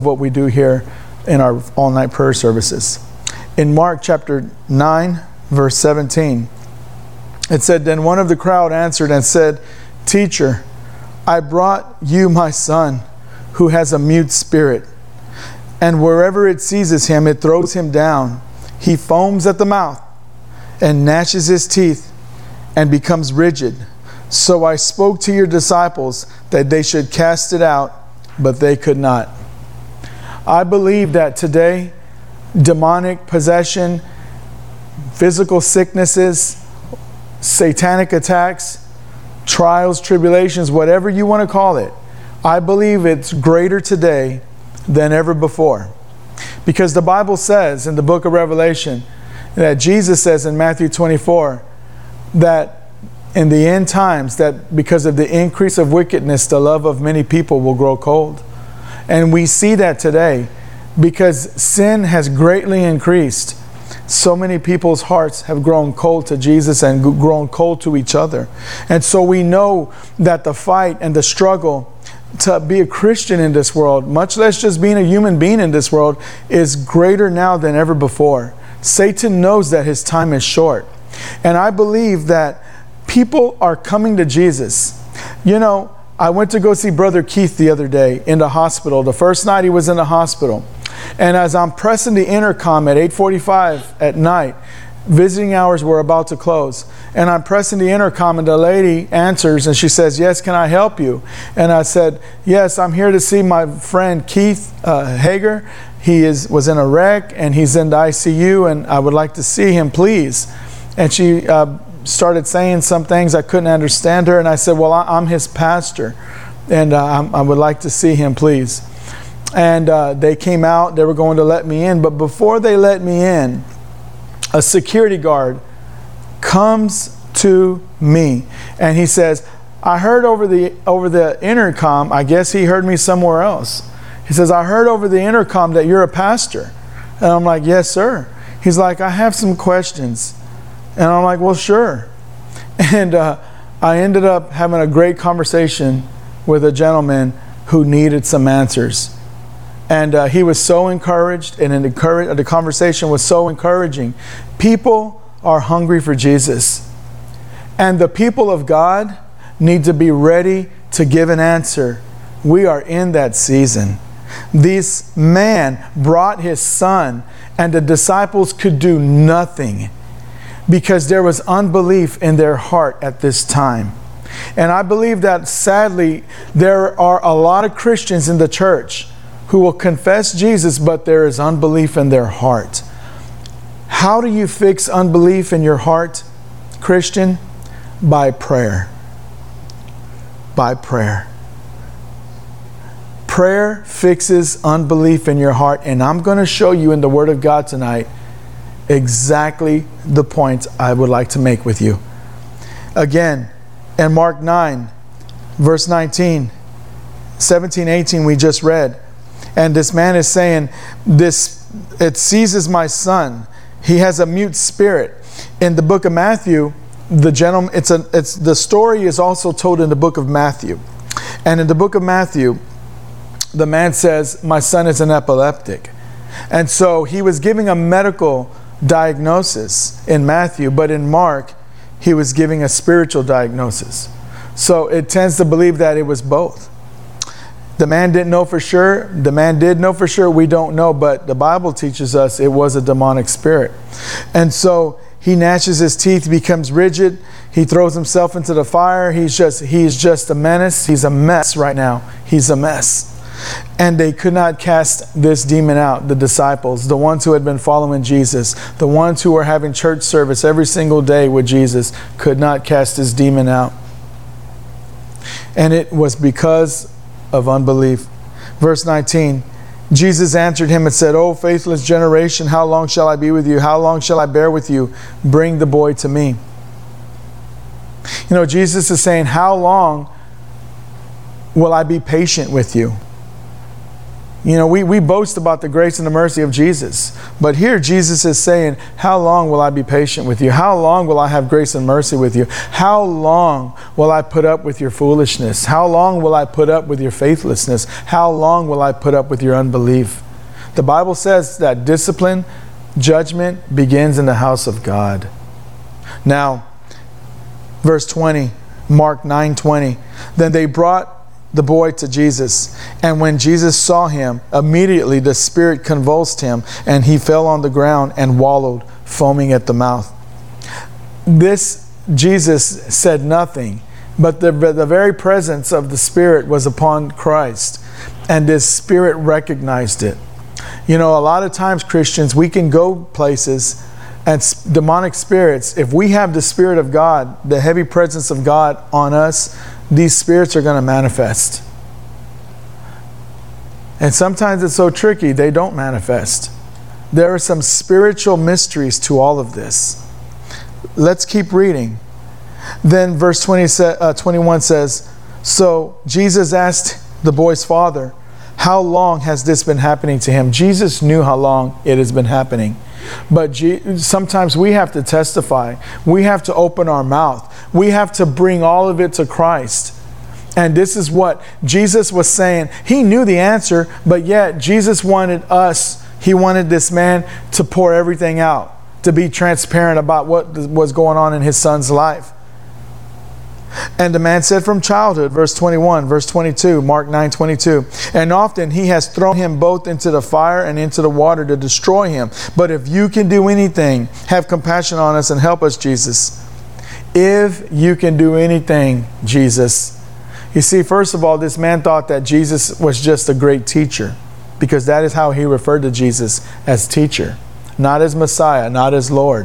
what we do here in our all-night prayer services. In Mark chapter 9, verse 17, it said, "Then one of the crowd answered and said, 'Teacher, I brought you my son, who has a mute spirit. And wherever it seizes him, it throws him down. He foams at the mouth and gnashes his teeth and becomes rigid. So I spoke to your disciples that they should cast it out, but they could not.'" I believe that today, demonic possession, physical sicknesses, satanic attacks, trials, tribulations, whatever you want to call it, I believe it's greater today than ever before. Because the Bible says in the book of Revelation that Jesus says in Matthew 24 that in the end times, that because of the increase of wickedness, the love of many people will grow cold. And we see that today because sin has greatly increased. So many people's hearts have grown cold to Jesus and grown cold to each other. And so we know that the fight and the struggle to be a Christian in this world, much less just being a human being in this world, is greater now than ever before. Satan knows that his time is short. And I believe that people are coming to Jesus. You know, I went to go see Brother Keith the other day in the hospital. The first night he was in the hospital. And as I'm pressing the intercom at 8:45 at night, visiting hours were about to close. And I'm pressing the intercom and the lady answers and she says, "Yes, can I help you?" And I said, "Yes, I'm here to see my friend Keith Hager. He was in a wreck and he's in the ICU and I would like to see him, please." And she started saying some things. I couldn't understand her. And I said, "Well, I'm his pastor and I would like to see him, please." And they came out. They were going to let me in. But before they let me in, a security guard comes to me and he says, "I heard over the intercom," I guess he heard me somewhere else. He says, "I heard over the intercom that you're a pastor." And I'm like, "Yes, sir." He's like, "I have some questions." And I'm like, "Well, sure." And I ended up having a great conversation with a gentleman who needed some answers. And he was so encouraged, and the conversation was so encouraging. People are hungry for Jesus. And the people of God need to be ready to give an answer. We are in that season. This man brought his son, and the disciples could do nothing because there was unbelief in their heart at this time. And I believe that sadly, there are a lot of Christians in the church who will confess Jesus, but there is unbelief in their heart. How do you fix unbelief in your heart, Christian? By prayer. By prayer. Prayer fixes unbelief in your heart, and I'm going to show you in the Word of God tonight exactly the point I would like to make with you. Again, in Mark 9, verse 19, 17, 18, we just read. And this man is saying, it seizes my son. He has a mute spirit. In the book of Matthew, the story is also told in the book of Matthew. And in the book of Matthew, the man says, "My son is an epileptic." And so he was giving a medical diagnosis in Matthew, but in Mark, he was giving a spiritual diagnosis. So it tends to believe that it was both. The man didn't know for sure. The man did know for sure. We don't know, but the Bible teaches us it was a demonic spirit. And so he gnashes his teeth, becomes rigid. He throws himself into the fire. He's just a menace. He's a mess right now. He's a mess. And they could not cast this demon out, the disciples, the ones who had been following Jesus, the ones who were having church service every single day with Jesus, could not cast this demon out. And it was because of unbelief. Verse 19, Jesus answered him and said, "O faithless generation, how long shall I be with you? How long shall I bear with you? Bring the boy to me." You know, Jesus is saying, how long will I be patient with you? You know, we boast about the grace and the mercy of Jesus. But here Jesus is saying, how long will I be patient with you? How long will I have grace and mercy with you? How long will I put up with your foolishness? How long will I put up with your faithlessness? How long will I put up with your unbelief? The Bible says that discipline, judgment begins in the house of God. Now, verse 20, Mark 9:20. Then they brought the boy to Jesus, and when Jesus saw him, immediately the spirit convulsed him, and he fell on the ground and wallowed, foaming at the mouth. This Jesus said nothing, but the very presence of the Spirit was upon Christ, and this Spirit recognized it. You know, a lot of times, Christians, we can go places and demonic spirits, if we have the Spirit of God, the heavy presence of God on us, these spirits are going to manifest. And sometimes it's so tricky, they don't manifest. There are some spiritual mysteries to all of this. Let's keep reading. Then verse 21 says, so Jesus asked the boy's father, how long has this been happening to him? Jesus knew how long it has been happening. But sometimes we have to testify. We have to open our mouth. We have to bring all of it to Christ. And this is what Jesus was saying. He knew the answer, but yet Jesus wanted us, he wanted this man to pour everything out, to be transparent about what was going on in his son's life. And the man said from childhood, verse 21, verse 22, Mark 9:22, and often he has thrown him both into the fire and into the water to destroy him. But if you can do anything, have compassion on us and help us, Jesus. If you can do anything, Jesus. You see, first of all, this man thought that Jesus was just a great teacher, because that is how he referred to Jesus, as teacher, not as Messiah, not as Lord.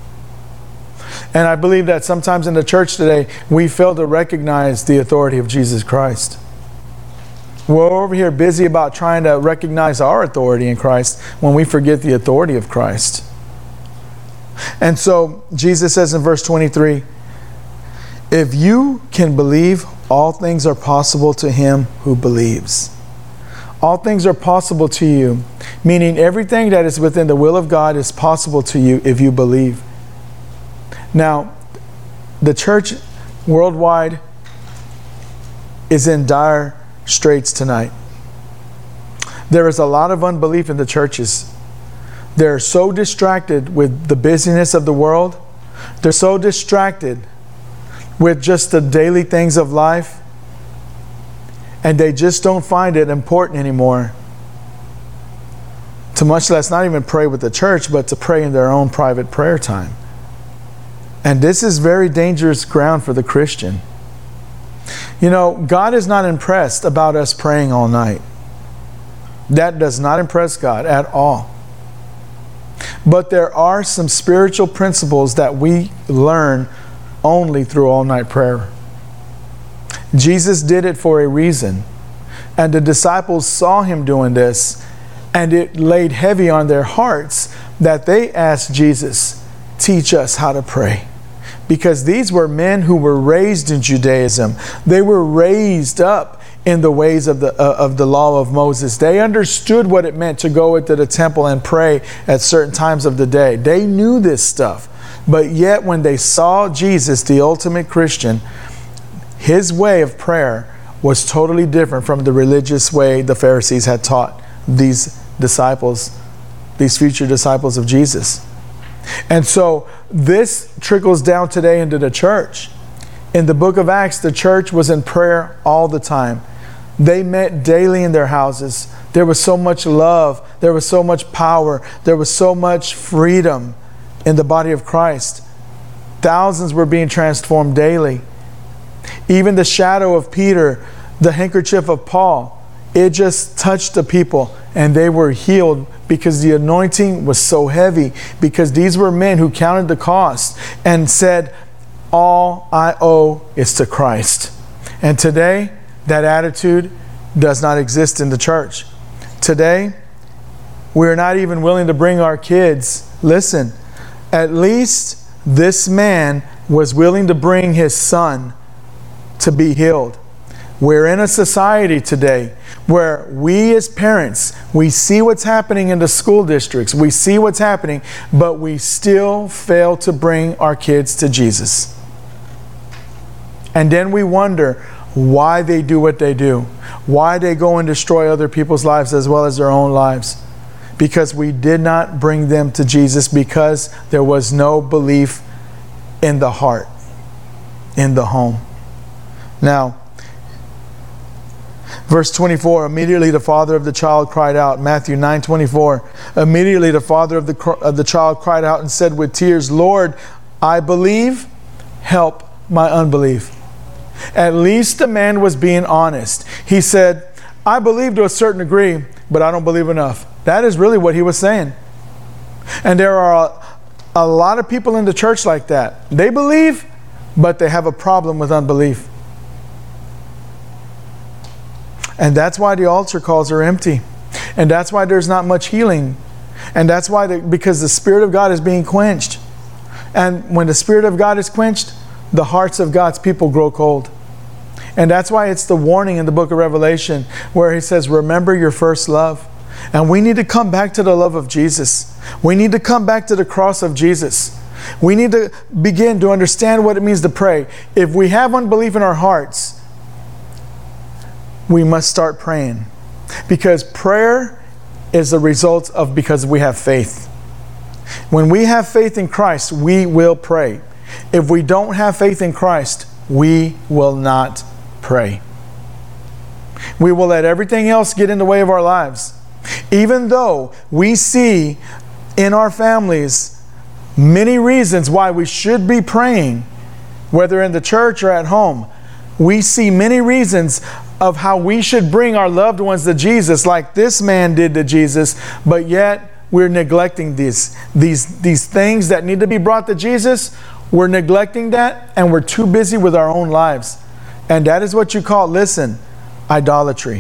And I believe that sometimes in the church today, we fail to recognize the authority of Jesus Christ. We're over here busy about trying to recognize our authority in Christ when we forget the authority of Christ. And so Jesus says in verse 23, if you can believe, all things are possible to him who believes. All things are possible to you, meaning everything that is within the will of God is possible to you if you believe. Now, the church worldwide is in dire straits tonight. There is a lot of unbelief in the churches. They're so distracted with the busyness of the world. They're so distracted with just the daily things of life. And they just don't find it important anymore to much less not even pray with the church, but to pray in their own private prayer time. And this is very dangerous ground for the Christian. You know, God is not impressed about us praying all night. That does not impress God at all. But there are some spiritual principles that we learn only through all-night prayer. Jesus did it for a reason. And the disciples saw him doing this, and it laid heavy on their hearts that they asked Jesus, teach us how to pray. Because these were men who were raised in Judaism. They were raised up in the ways of the law of Moses. They understood what it meant to go into the temple and pray at certain times of the day. They knew this stuff. But yet when they saw Jesus, the ultimate Christian, his way of prayer was totally different from the religious way the Pharisees had taught these disciples, these future disciples of Jesus. And so this trickles down today into the church. In the book of Acts, the church was in prayer all the time. They met daily in their houses. There was so much love. There was so much power. There was so much freedom in the body of Christ. Thousands were being transformed daily. Even the shadow of Peter, the handkerchief of Paul, it just touched the people and they were healed because the anointing was so heavy, because these were men who counted the cost and said, all I owe is to Christ. And today, that attitude does not exist in the church. Today, we're not even willing to bring our kids. Listen, at least this man was willing to bring his son to be healed. We're in a society today where we as parents, we see what's happening in the school districts, we see what's happening, but we still fail to bring our kids to Jesus. And then we wonder why they do what they do, why they go and destroy other people's lives as well as their own lives. Because we did not bring them to Jesus, because there was no belief in the heart, in the home. Now, verse 24, immediately the father of the child cried out. Matthew 9:24. Immediately the father of the child cried out and said with tears, Lord, I believe, help my unbelief. At least the man was being honest. He said, I believe to a certain degree, but I don't believe enough. That is really what he was saying. And there are a lot of people in the church like that. They believe, but they have a problem with unbelief. And that's why the altar calls are empty. And that's why there's not much healing. And that's why, because the Spirit of God is being quenched. And when the Spirit of God is quenched, the hearts of God's people grow cold. And that's why it's the warning in the book of Revelation where he says, remember your first love. And we need to come back to the love of Jesus. We need to come back to the cross of Jesus. We need to begin to understand what it means to pray. If we have unbelief in our hearts, we must start praying. Because prayer is the result of because we have faith. When we have faith in Christ, we will pray. If we don't have faith in Christ, we will not pray. We will let everything else get in the way of our lives. Even though we see in our families many reasons why we should be praying, whether in the church or at home, we see many reasons of how we should bring our loved ones to Jesus, like this man did to Jesus, but yet we're neglecting these things that need to be brought to Jesus. We're neglecting that, and we're too busy with our own lives. And that is what you call, listen, idolatry.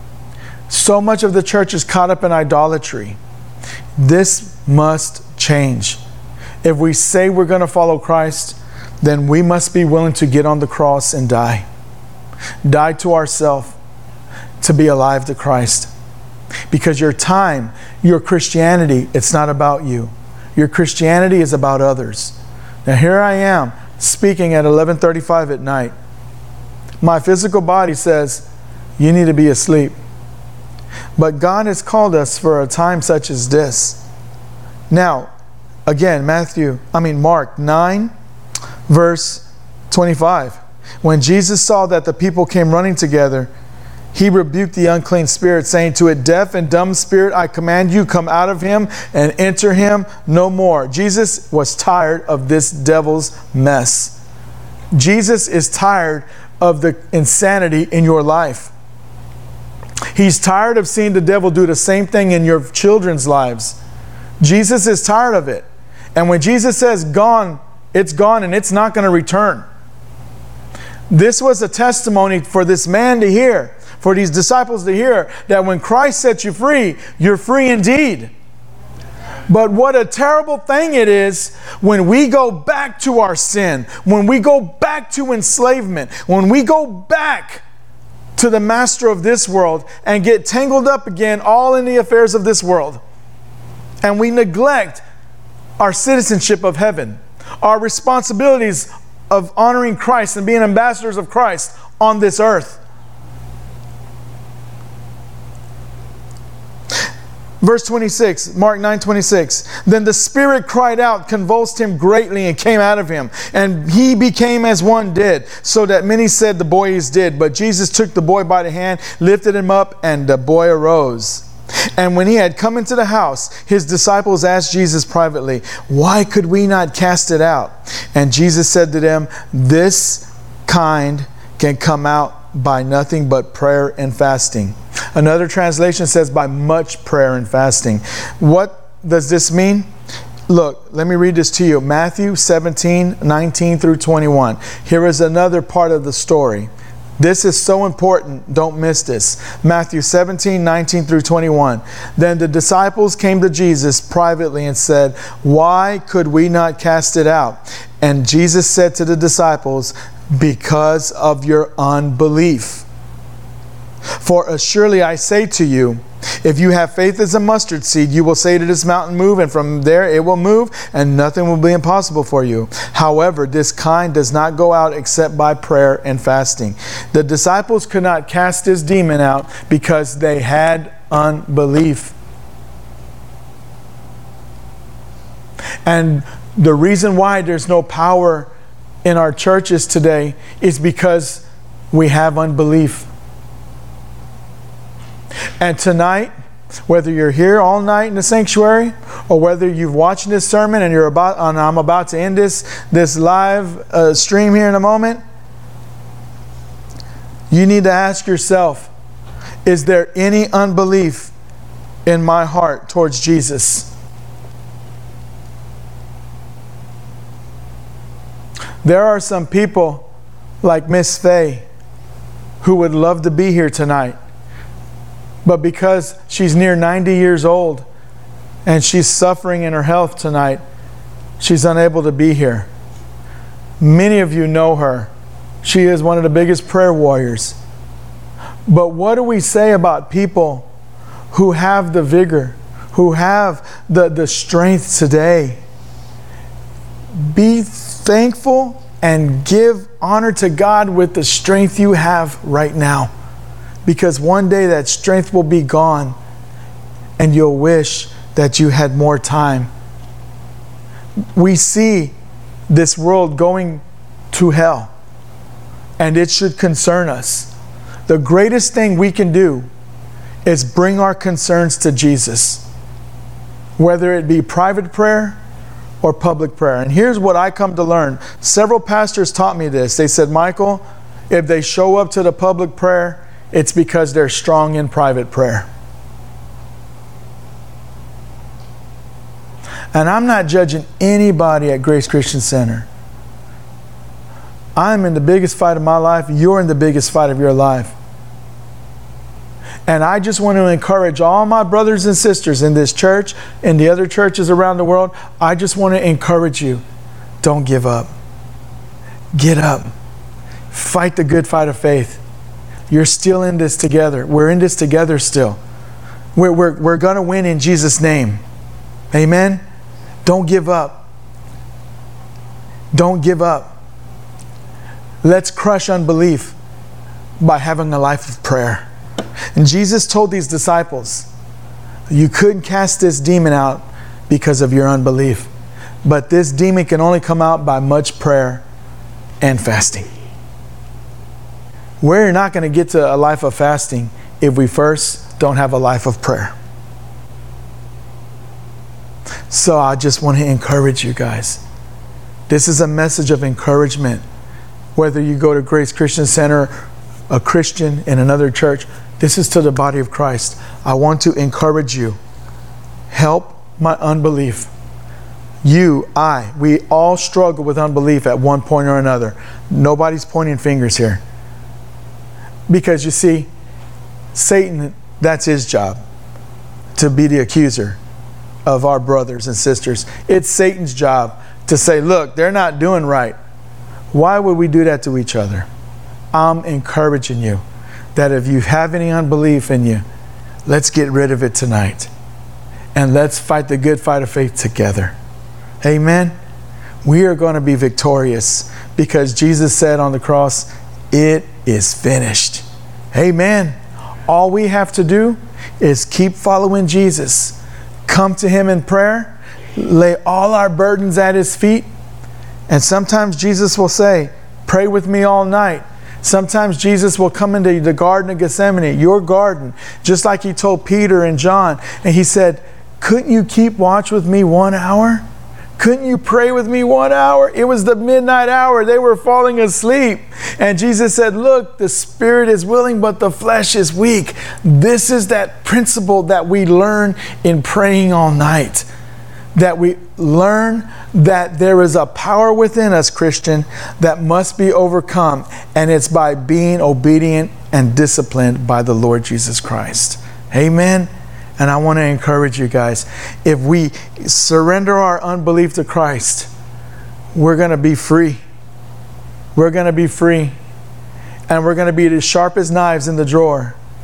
So much of the church is caught up in idolatry. This must change. If we say we're going to follow Christ, then we must be willing to get on the cross and die. Die to ourselves to be alive to Christ. Because your time, your Christianity, it's not about you. Your Christianity is about others. Now here I am speaking at 11:35 at night. My physical body says, you need to be asleep. But God has called us for a time such as this. Now, again, Mark 9, verse 25. When Jesus saw that the people came running together, he rebuked the unclean spirit, saying to it, deaf and dumb spirit, I command you, come out of him and enter him no more. Jesus was tired of this devil's mess. Jesus is tired of the insanity in your life. He's tired of seeing the devil do the same thing in your children's lives. Jesus is tired of it. And when Jesus says gone, it's gone and it's not going to return. This was a testimony for this man to hear, for these disciples to hear, that when Christ sets you free, you're free indeed. But what a terrible thing it is when we go back to our sin, when we go back to enslavement, when we go back to the master of this world and get tangled up again all in the affairs of this world. And we neglect our citizenship of heaven, our responsibilities of honoring Christ and being ambassadors of Christ on this earth. Verse 26, Mark 9:26. Then the spirit cried out, convulsed him greatly, and came out of him. And he became as one dead, so that many said the boy is dead. But Jesus took the boy by the hand, lifted him up, and the boy arose. And when he had come into the house, his disciples asked Jesus privately, why could we not cast it out? And Jesus said to them, this kind can come out by nothing but prayer and fasting. Another translation says by much prayer and fasting. What does this mean? Look, let me read this to you. Matthew 17:19 through 21. Here is another part of the story. This is so important. Don't miss this. Matthew 17:19 through 21. Then the disciples came to Jesus privately and said, why could we not cast it out? And Jesus said to the disciples, because of your unbelief. For assuredly I say to you, if you have faith as a mustard seed, you will say to this mountain, move, and from there it will move, and nothing will be impossible for you. However, this kind does not go out except by prayer and fasting. The disciples could not cast this demon out because they had unbelief. And the reason why there's no power in our churches today is because we have unbelief. And tonight, whether you're here all night in the sanctuary, or whether you've watched this sermon and I'm about to end this live stream here in a moment, you need to ask yourself, is there any unbelief in my heart towards Jesus? There are some people like Miss Faye who would love to be here tonight. But because she's near 90 years old and she's suffering in her health tonight, she's unable to be here. Many of you know her. She is one of the biggest prayer warriors. But what do we say about people who have the vigor, who have the strength today? Be thankful and give honor to God with the strength you have right now. Because one day that strength will be gone and you'll wish that you had more time. We see this world going to hell, and it should concern us. The greatest thing we can do is bring our concerns to Jesus, whether it be private prayer or public prayer. And here's what I come to learn. Several pastors taught me this. They said, Michael, if they show up to the public prayer, it's because they're strong in private prayer. And I'm not judging anybody at Grace Christian Center. I'm in the biggest fight of my life. You're in the biggest fight of your life. And I just want to encourage all my brothers and sisters in this church and the other churches around the world. I just want to encourage you. Don't give up. Get up. Fight the good fight of faith. You're still in this together. We're in this together still. We're going to win in Jesus' name. Amen? Don't give up. Don't give up. Let's crush unbelief by having a life of prayer. And Jesus told these disciples, you couldn't cast this demon out because of your unbelief. But this demon can only come out by much prayer and fasting. We're not going to get to a life of fasting if we first don't have a life of prayer. So I just want to encourage you guys. This is a message of encouragement. Whether you go to Grace Christian Center, a Christian in another church, this is to the body of Christ. I want to encourage you. Help my unbelief. We all struggle with unbelief at one point or another. Nobody's pointing fingers here. Because you see, Satan, that's his job, to be the accuser of our brothers and sisters. It's Satan's job to say, look, they're not doing right. Why would we do that to each other? I'm encouraging you that if you have any unbelief in you, let's get rid of it tonight. And let's fight the good fight of faith together. Amen? We are going to be victorious because Jesus said on the cross, it is finished. Amen. All we have to do is keep following Jesus. Come to Him in prayer. Lay all our burdens at His feet. And sometimes Jesus will say, pray with me all night. Sometimes Jesus will come into the Garden of Gethsemane, your garden, just like He told Peter and John. And He said, couldn't you keep watch with me 1 hour? Couldn't you pray with me 1 hour? It was the midnight hour. They were falling asleep. And Jesus said, look, the spirit is willing, but the flesh is weak. This is that principle that we learn in praying all night. That we learn that there is a power within us, Christian, that must be overcome. And it's by being obedient and disciplined by the Lord Jesus Christ. Amen. And I want to encourage you guys, if we surrender our unbelief to Christ, we're going to be free. We're going to be free. And we're going to be as sharp as knives in the drawer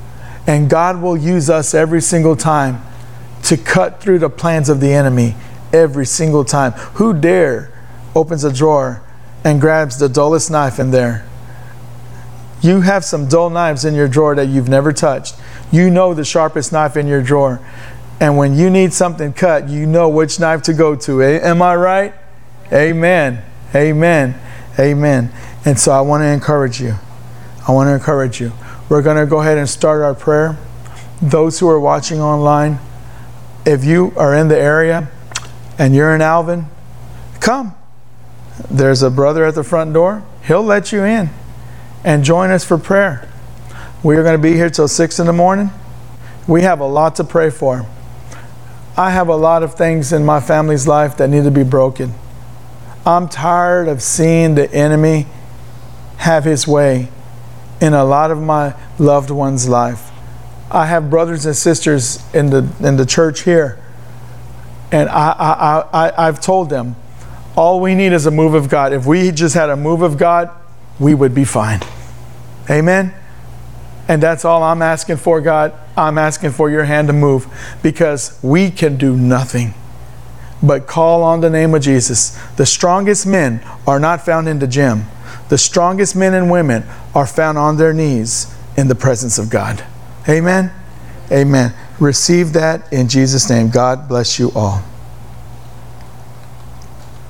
And God will use us every single time to cut through the plans of the enemy every single time. Who dare opens a drawer and grabs the dullest knife in there? You have some dull knives in your drawer that you've never touched. You know the sharpest knife in your drawer. And when you need something cut, you know which knife to go to. Am I right? Amen. Amen. Amen. And so I want to encourage you. We're going to go ahead and start our prayer. Those who are watching online, if you are in the area and you're in Alvin, come. There's a brother at the front door. He'll let you in and join us for prayer. We are going to be here till 6 in the morning. We have a lot to pray for. I have a lot of things in my family's life that need to be broken. I'm tired of seeing the enemy have his way in a lot of my loved ones' life. I have brothers and sisters in the church here, and I've told them, all we need is a move of God. If we just had a move of God, we would be fine. Amen? And that's all I'm asking for, God. I'm asking for your hand to move, because we can do nothing but call on the name of Jesus. The strongest men are not found in the gym. The strongest men and women are found on their knees in the presence of God. Amen? Amen. Receive that in Jesus' name. God bless you all.